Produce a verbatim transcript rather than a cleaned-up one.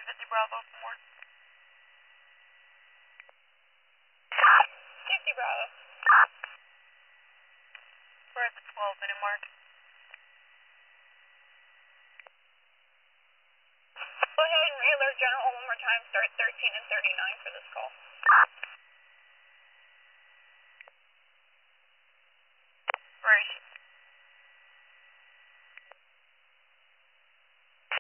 fifty Bravo for more. fifty Bravo. We're at the twelve minute mark. Go ahead and re-alert General one more time. Start thirteen and thirty-nine for this call.